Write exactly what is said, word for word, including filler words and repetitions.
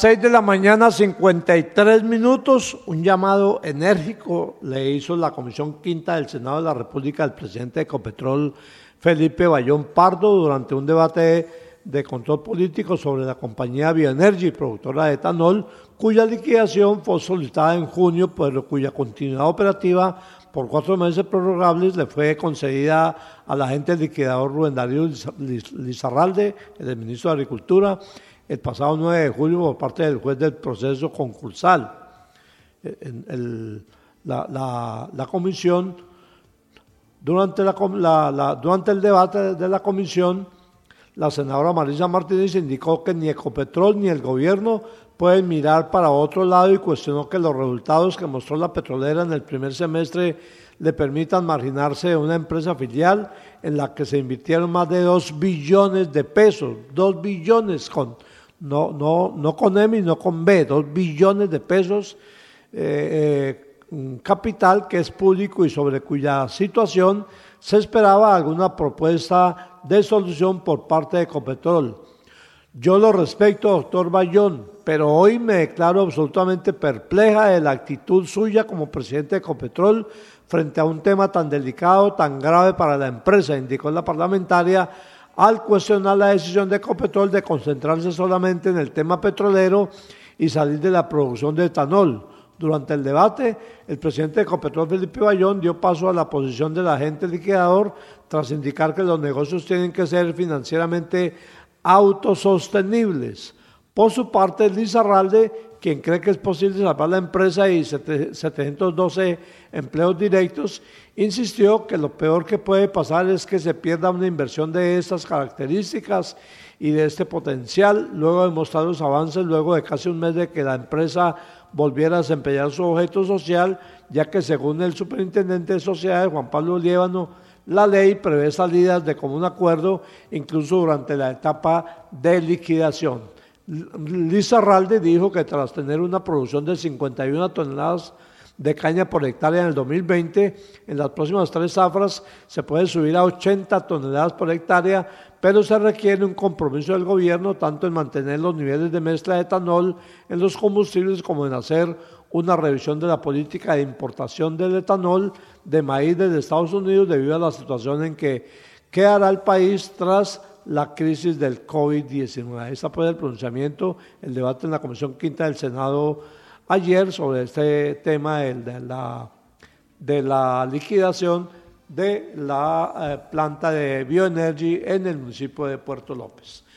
seis de la mañana, cincuenta y tres minutos, un llamado enérgico le hizo la Comisión Quinta del Senado de la República al presidente de Ecopetrol, Felipe Bayón Pardo, durante un debate de control político sobre la compañía Bioenergy, productora de etanol, cuya liquidación fue solicitada en junio, pero cuya continuidad operativa por cuatro meses prorrogables le fue concedida al agente liquidador Rubén Darío Lizarralde, el ministro de Agricultura, el pasado nueve de julio por parte del juez del proceso concursal. El, el, la, la, la comisión, durante, la, la, la, durante el debate de la comisión, la senadora Marisa Martínez indicó que ni Ecopetrol ni el gobierno pueden mirar para otro lado y cuestionó que los resultados que mostró la petrolera en el primer semestre le permitan marginarse de una empresa filial en la que se invirtieron más de dos billones de pesos, dos billones con, no, no, no con M y no con B, dos billones de pesos, eh, eh, capital que es público y sobre cuya situación se esperaba alguna propuesta de solución por parte de Ecopetrol. Yo lo respeto, doctor Bayón, pero hoy me declaro absolutamente perpleja de la actitud suya como presidente de Ecopetrol frente a un tema tan delicado, tan grave para la empresa, indicó la parlamentaria, al cuestionar la decisión de Ecopetrol de concentrarse solamente en el tema petrolero y salir de la producción de etanol. Durante el debate, el presidente de Ecopetrol, Felipe Bayón, dio paso a la posición del agente liquidador tras indicar que los negocios tienen que ser financieramente autosostenibles. Por su parte, Lizarralde, quien cree que es posible salvar la empresa y setecientos doce empleos directos, insistió que lo peor que puede pasar es que se pierda una inversión de estas características y de este potencial, luego de mostrar los avances, luego de casi un mes de que la empresa volviera a desempeñar su objeto social, ya que según el superintendente de sociedades, Juan Pablo Liévano, la ley prevé salidas de común acuerdo, incluso durante la etapa de liquidación. Lizarralde dijo que tras tener una producción de cincuenta y una toneladas de caña por hectárea en el dos mil veinte, en las próximas tres zafras se puede subir a ochenta toneladas por hectárea, pero se requiere un compromiso del gobierno tanto en mantener los niveles de mezcla de etanol en los combustibles como en hacer una revisión de la política de importación del etanol de maíz desde Estados Unidos debido a la situación en que quedará el país tras la crisis del COVID diecinueve. Este fue el pronunciamiento, el debate en la Comisión Quinta del Senado ayer sobre este tema de la, de la liquidación de la eh, planta de Bioenergy en el municipio de Puerto López.